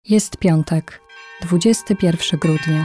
Jest piątek, 21 grudnia.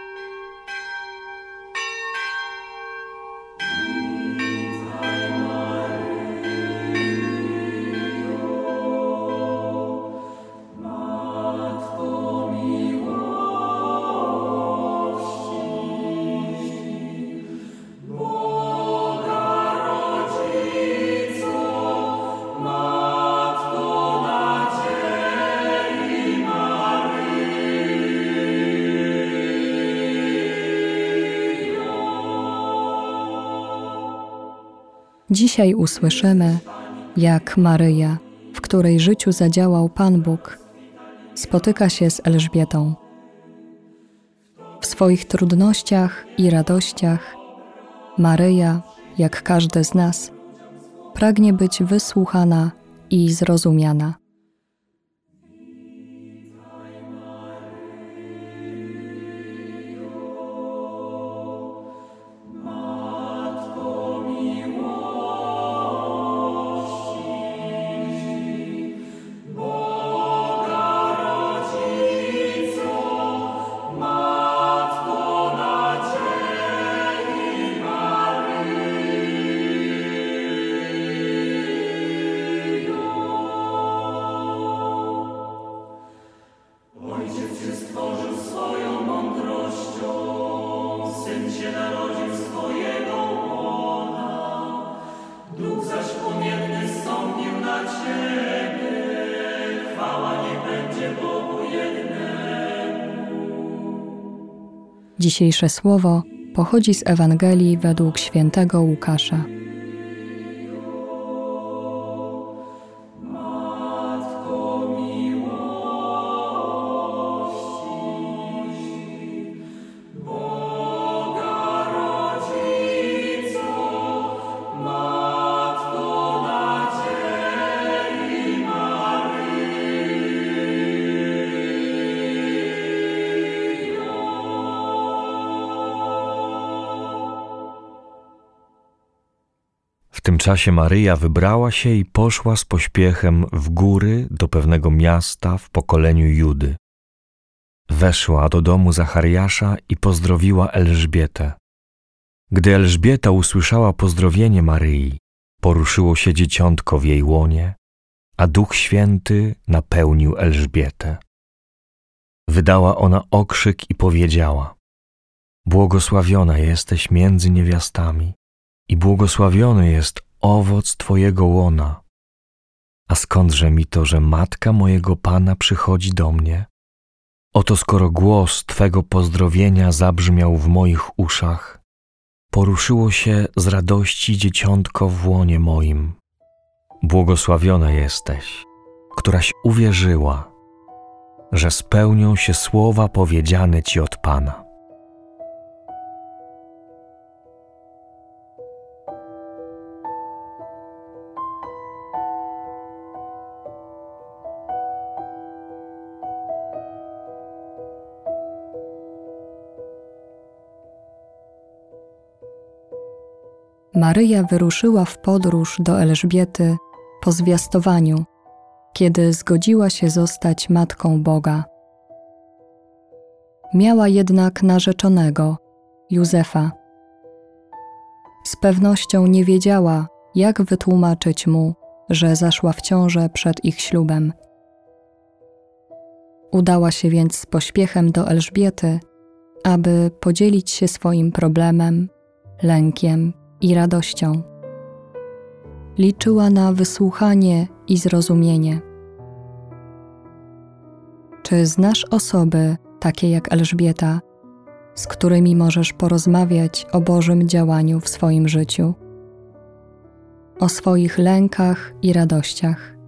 Dzisiaj usłyszymy, jak Maryja, w której życiu zadziałał Pan Bóg, spotyka się z Elżbietą. W swoich trudnościach i radościach Maryja, jak każdy z nas, pragnie być wysłuchana i zrozumiana. Dzisiejsze słowo pochodzi z Ewangelii według świętego Łukasza. W tym czasie Maryja wybrała się i poszła z pośpiechem w góry do pewnego miasta w pokoleniu Judy. Weszła do domu Zachariasza i pozdrowiła Elżbietę. Gdy Elżbieta usłyszała pozdrowienie Maryi, poruszyło się dzieciątko w jej łonie, a Duch Święty napełnił Elżbietę. Wydała ona okrzyk i powiedziała: Błogosławiona jesteś między niewiastami i błogosławiony jest owoc Twojego łona. A skądże mi to, że matka mojego Pana przychodzi do mnie? Oto skoro głos Twego pozdrowienia zabrzmiał w moich uszach, poruszyło się z radości dzieciątko w łonie moim. Błogosławiona jesteś, któraś uwierzyła, że spełnią się słowa powiedziane Ci od Pana. Maryja wyruszyła w podróż do Elżbiety po zwiastowaniu, kiedy zgodziła się zostać matką Boga. Miała jednak narzeczonego, Józefa. Z pewnością nie wiedziała, jak wytłumaczyć mu, że zaszła w ciążę przed ich ślubem. Udała się więc z pośpiechem do Elżbiety, aby podzielić się swoim problemem, lękiem i radością. Liczyła na wysłuchanie i zrozumienie. Czy znasz osoby takie jak Elżbieta, z którymi możesz porozmawiać o Bożym działaniu w swoim życiu, o swoich lękach i radościach?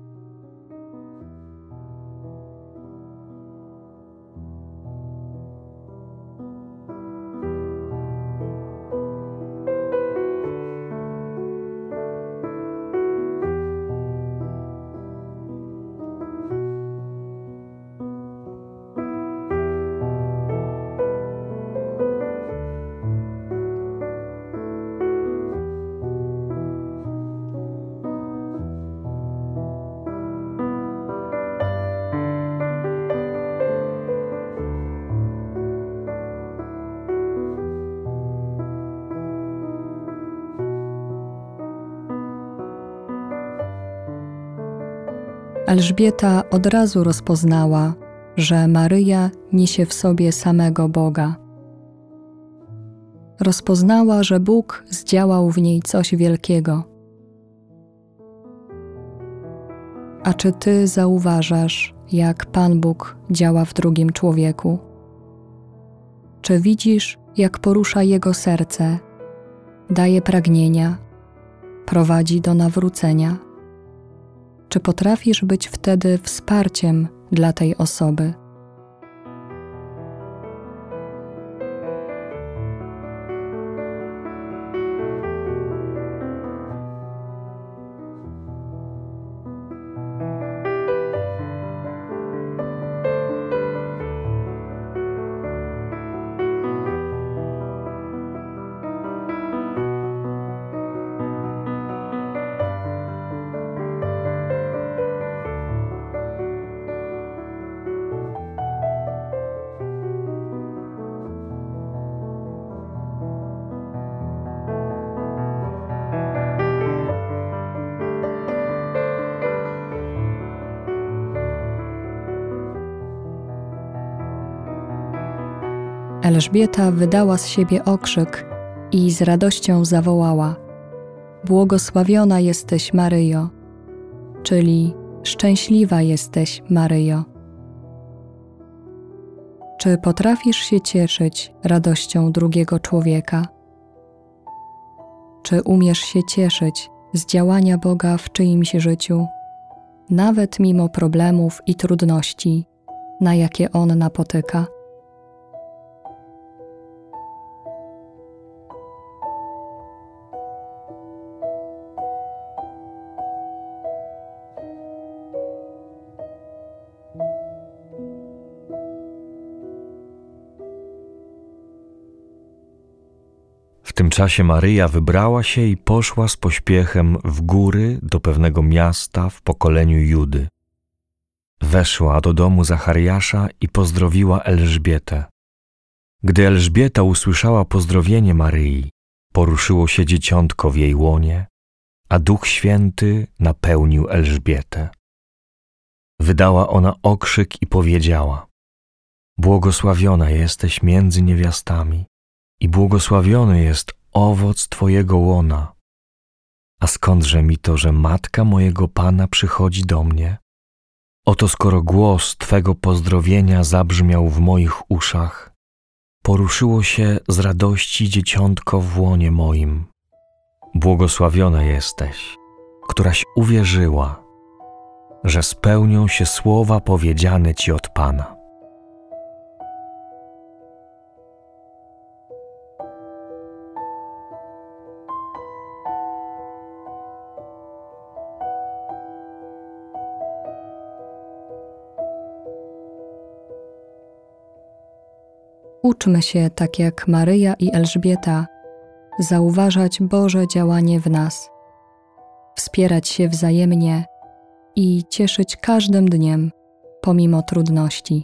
Elżbieta od razu rozpoznała, że Maryja niesie w sobie samego Boga. Rozpoznała, że Bóg zdziałał w niej coś wielkiego. A czy ty zauważasz, jak Pan Bóg działa w drugim człowieku? Czy widzisz, jak porusza jego serce, daje pragnienia, prowadzi do nawrócenia? Czy potrafisz być wtedy wsparciem dla tej osoby? Elżbieta wydała z siebie okrzyk i z radością zawołała: Błogosławiona jesteś, Maryjo, czyli szczęśliwa jesteś, Maryjo. Czy potrafisz się cieszyć radością drugiego człowieka? Czy umiesz się cieszyć z działania Boga w czyimś życiu, nawet mimo problemów i trudności, na jakie On napotyka? W tym czasie Maryja wybrała się i poszła z pośpiechem w góry do pewnego miasta w pokoleniu Judy. Weszła do domu Zachariasza i pozdrowiła Elżbietę. Gdy Elżbieta usłyszała pozdrowienie Maryi, poruszyło się dzieciątko w jej łonie, a Duch Święty napełnił Elżbietę. Wydała ona okrzyk i powiedziała: Błogosławiona jesteś między niewiastami i błogosławiony jest owoc Twojego łona. A skądże mi to, że matka mojego Pana przychodzi do mnie? Oto skoro głos Twego pozdrowienia zabrzmiał w moich uszach, poruszyło się z radości dzieciątko w łonie moim. Błogosławiona jesteś, któraś uwierzyła, że spełnią się słowa powiedziane Ci od Pana. Uczmy się, tak jak Maryja i Elżbieta, zauważać Boże działanie w nas, wspierać się wzajemnie i cieszyć każdym dniem, pomimo trudności.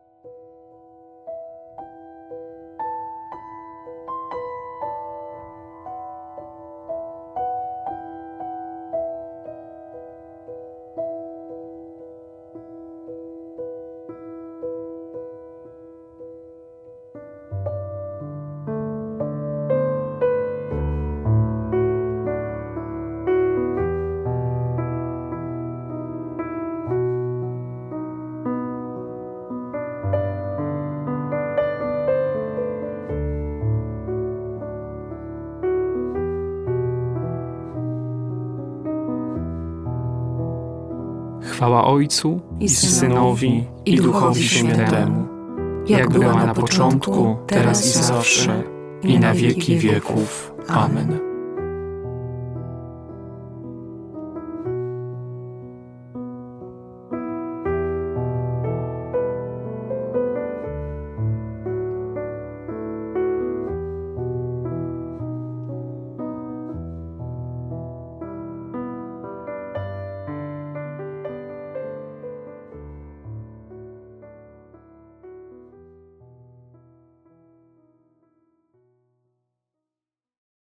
Chwała Ojcu i Synowi, i Duchowi Świętemu, jak była na początku, teraz i zawsze, i na wieki wieków. Amen.